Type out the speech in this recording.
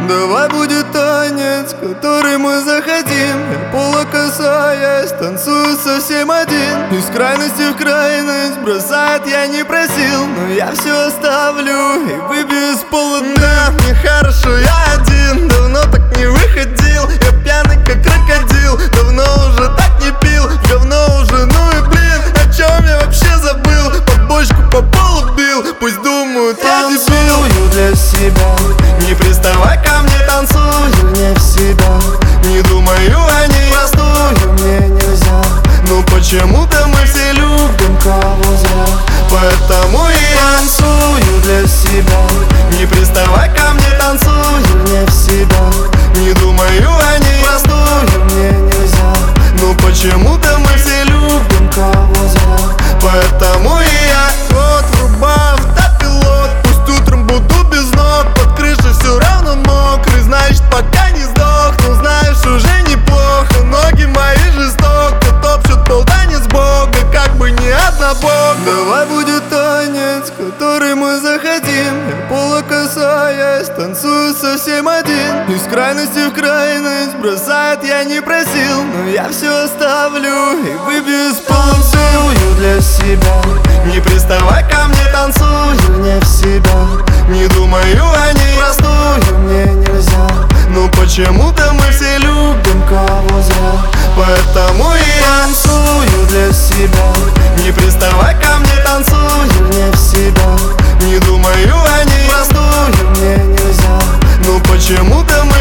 Давай будет танец, который мы захотим. Я пола касаясь, танцую совсем один. Из крайности в крайность бросать я не просил, но я все оставлю и выбью из пола дым. Да, мне хорошо, я один, давно так не выходил. Я пьяный как крокодил, давно уже так не пил. Говно уже, ну и блин, о чем я вообще забыл? Под бочку по полу бил, пусть думают, я дебил. Для себя, не приставай ко мне, танцую не в себя. Не думаю о ней, простую мне нельзя. Ну почему-то мы все любим, кого зря. Поэтому и танцую для себя. Не приставай ко мне, танцую не в себя. Не думаю о ней, простую мне нельзя. Ну почему-то мы все любим, кого зря. Поэтому и я вот врубаю автопилот. Пусть утром буду без ног, под крышей все равно мокрый. Значит, пока не сдох, ну знаешь, уже неплохо. Ноги мои жестоко топчут пол, танец Бога, как бы не однобок. Давай будет танец, который мы захотим. Я пола касаясь, танцую совсем один. Из крайности в крайность бросать я не просил, но я все оставлю и выбью из пола. Танцую для себя, не приставай ко мне, танцую не в себя. Не думаю о ней, простую мне нельзя. Ну почему-то мы все любим, кого зря. Поэтому и танцую для себя. Не приставай ко мне, танцую не в себя. Не думаю о ней, простую мне нельзя. Ну почему-то мы